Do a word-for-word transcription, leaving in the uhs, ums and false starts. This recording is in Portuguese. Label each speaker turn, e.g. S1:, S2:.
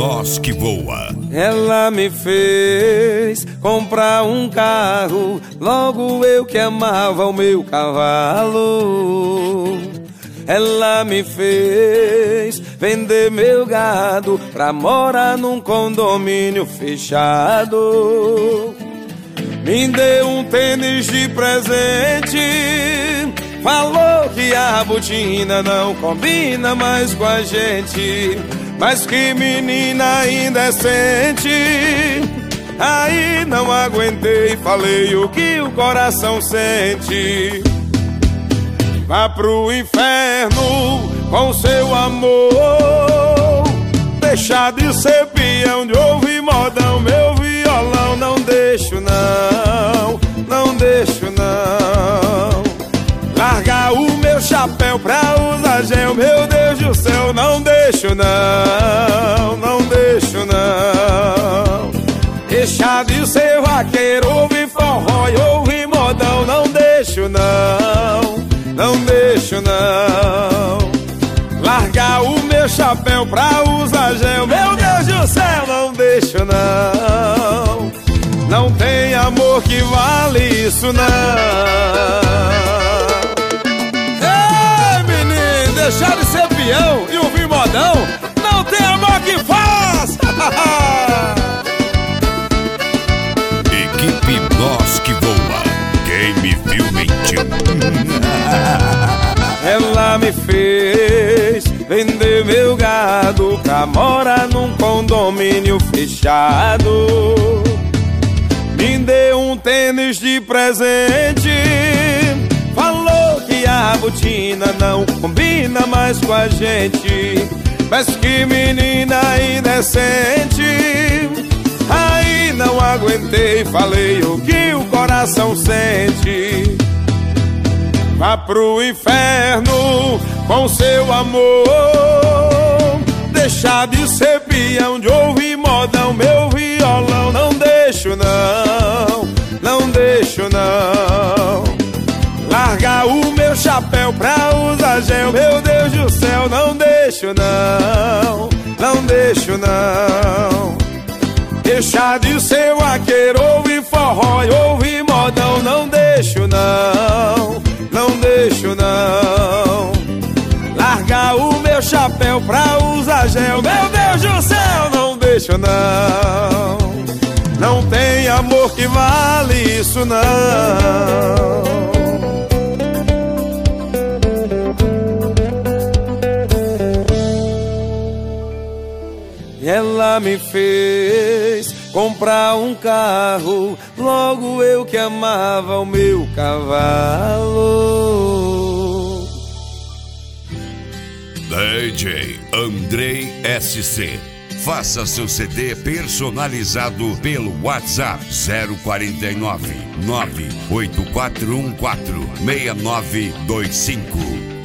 S1: Boss que voa.
S2: Ela me fez comprar um carro, logo eu que amava o meu cavalo. Ela me fez vender meu gado pra morar num condomínio fechado. Me deu um tênis de presente, falou que a botina não combina mais com a gente. Mas que menina indecente. Aí não aguentei, falei o que o coração sente. Vá pro inferno com seu amor, deixar de ser peão, de ouvir modão, meu violão. Não deixo não, não deixo não. Largar o meu chapéu pra usar gel, meu Deus do céu. Não deixo não, não deixo não. Deixar de ser vaqueiro, ouvir forró e ouvir modão. Não deixo não, não deixo não. Largar o meu chapéu pra usar gel, meu Deus do céu. Não deixo não. Não tem amor que vale isso não. Ei, menino, deixar de ser peão e ouvir modão, não tem amor que faz.
S1: Equipe Boss que voa. Quem me viu mentiu.
S2: Ela me fez vender meu gado pra morar num condomínio fechado. Me deu um tênis de presente, falou que a botina não combina mais com a gente. Mas que menina indecente. Aí não aguentei, falei o que o coração sente. Vá pro inferno com seu amor, deixar de ser peão, de ouvir modão, meu violão. Não deixo não, não deixo não. Largar o meu chapéu pra usar gel, meu Deus do céu. Não deixo não, não deixo não. Deixar de ser vaqueiro, ouvir forró e ouvir modão. Não deixo não, não deixo não. Largar o meu chapéu pra usar gel, meu Deus do céu. Não deixo não. Não tem amor que vale isso não. Ela me fez comprar um carro, logo eu que amava o meu cavalo.
S1: D J Andrei S C. Faça seu C D personalizado pelo WhatsApp zero quatro nove, nove oito quatro um quatro, seis nove dois cinco.